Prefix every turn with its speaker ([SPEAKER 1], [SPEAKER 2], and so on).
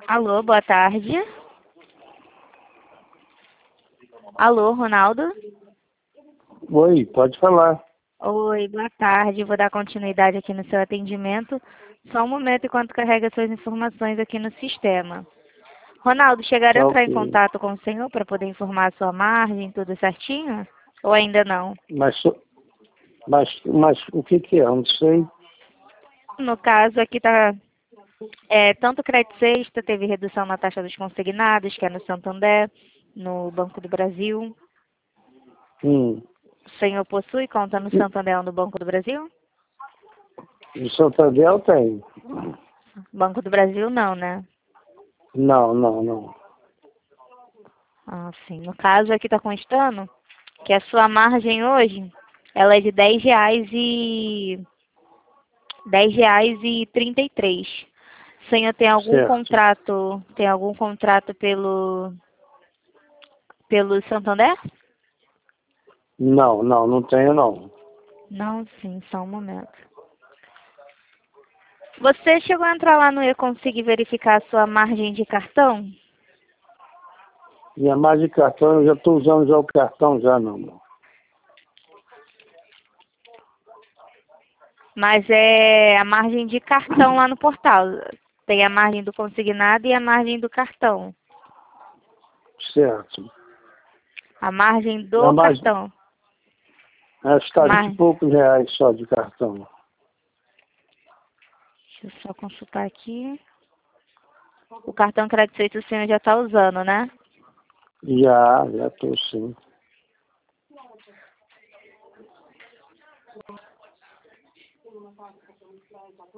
[SPEAKER 1] Alô, boa tarde. Alô, Ronaldo?
[SPEAKER 2] Oi, pode falar.
[SPEAKER 1] Oi, boa tarde. Vou dar continuidade aqui no seu atendimento. Só um momento enquanto carrega suas informações aqui no sistema. Ronaldo, chegaram a
[SPEAKER 2] Tá
[SPEAKER 1] entrar em
[SPEAKER 2] ok.
[SPEAKER 1] contato com o senhor para poder informar a sua margem, tudo certinho? Ou ainda não?
[SPEAKER 2] Mas, mas o que que é? Eu não sei.
[SPEAKER 1] No caso, aqui está tanto o crédito sexta, teve redução na taxa dos consignados, que é no Santander, no Banco do Brasil.
[SPEAKER 2] Hum.
[SPEAKER 1] O senhor possui conta no Santander ou no Banco do Brasil?
[SPEAKER 2] No Santander eu tenho.
[SPEAKER 1] Banco do Brasil não, né?
[SPEAKER 2] Não, não, não.
[SPEAKER 1] Ah, sim. No caso, aqui está constando que a sua margem hoje, ela é de R$ 10,33. O senhor
[SPEAKER 2] Certo.
[SPEAKER 1] tem algum contrato pelo Santander?
[SPEAKER 2] Não, não, não tenho não.
[SPEAKER 1] Não, sim, só um momento. Você chegou a entrar lá no e-conseguir verificar a sua margem de cartão?
[SPEAKER 2] Minha margem de cartão, eu já estou usando já o cartão já, não.
[SPEAKER 1] Mas é a margem de cartão lá no portal. Tem a margem do consignado e a margem do cartão.
[SPEAKER 2] Certo.
[SPEAKER 1] A margem
[SPEAKER 2] A
[SPEAKER 1] do
[SPEAKER 2] margem,
[SPEAKER 1] cartão.
[SPEAKER 2] está 20 e
[SPEAKER 1] Mar...
[SPEAKER 2] poucos reais só de cartão.
[SPEAKER 1] Deixa eu só consultar aqui. O cartão crédito feito o senhor já está usando, né?
[SPEAKER 2] Já estou sim.